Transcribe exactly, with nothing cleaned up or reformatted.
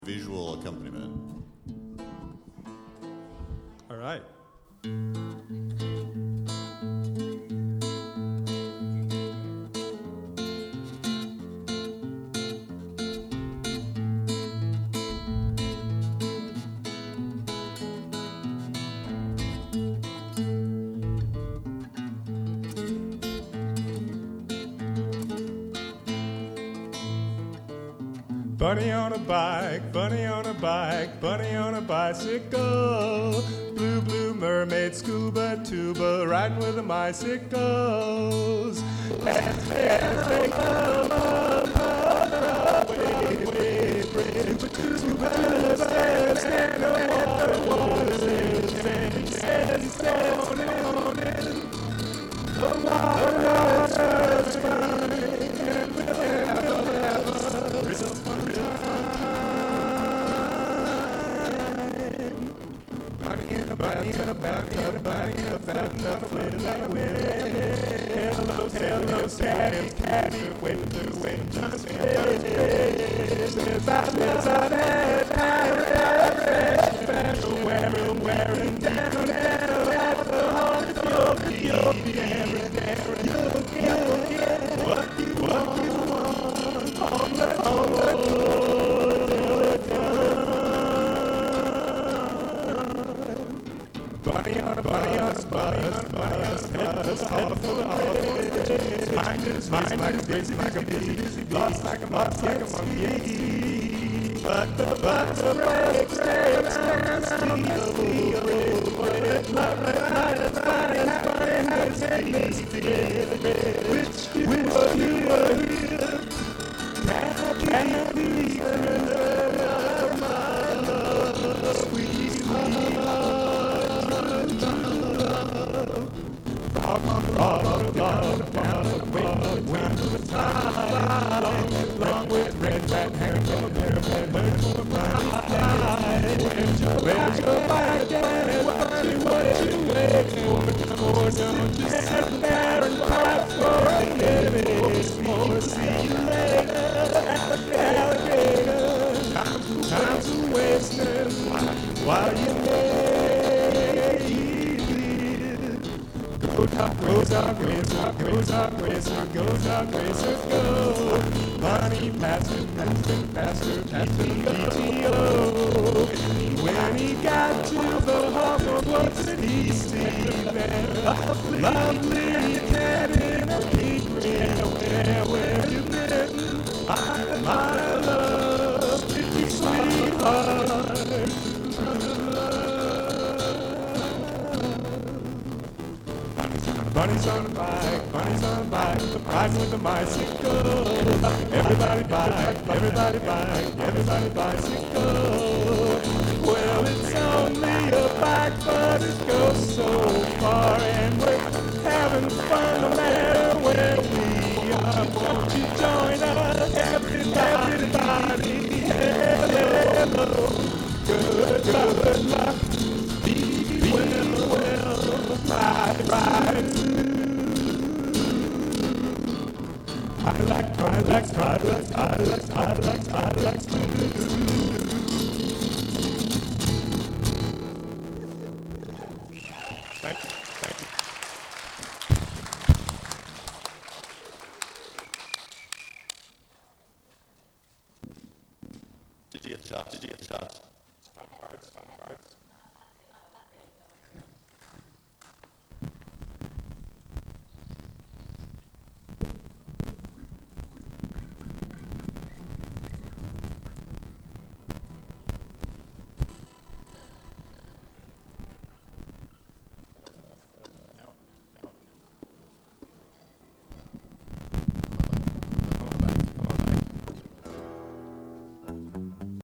visual accompaniment. All right. Bunny on a bike, bunny on a bike, bunny on a bicycle. Blue, blue mermaid, scuba, tuba, riding with the bicycles. As they, as they come up, up, up, wave, wave, wave, tuba, stand, stand, water, water, stand, stand, stand, stand, on in. The water's running, and we'll have a rhythm. Hello, hello, sad cat, winter, winter, wearing, wearing down at the heart of your what you want on the Bunny on a bunny on a bunny on a bunny on a bus, head full of holidays. Mind is mind like a busy, like a busy, busy bee. Lost like a moth, like a monkey. But the but the brakes stay down, steal, steal, break, love, night, funny, funny, has tasted. Which which you were here? Can't be heard. My love, sweet, sweet love. Rock on the rock on the rock down the wind, wind to the tide. Long with red rat hair from a bear, red bird from a brown tide. Where's your, where's your bike, Daddy? What you, what you waiting for? For some to sit there and cry for a living. More see you later at the alligator. Time to, time to waste it while you make. Goes up, goes up, goes up, goes up, goes up, goes up, goes up, go. Money faster, faster, faster, faster, P T O. When he got to the harbor, what's it he see there? Lovely cat in a pink ring. Where, where you been? My, my love, pretty sweetheart. Bunny's on a bike, bunny's on a bike, riding with a bicycle. Everybody bike, everybody bike, everybody bicycle. Well, it's only a bike, but it goes so far, and we're having fun no matter where we are. Won't you join us, everybody, everybody? Hello, good, good luck. Be well, well, ride, ride. I like, I like, I like, I like, I like, I like. Thank you, thank you. Did you get the shots? Did you get the shots? Fun parts, fun parts.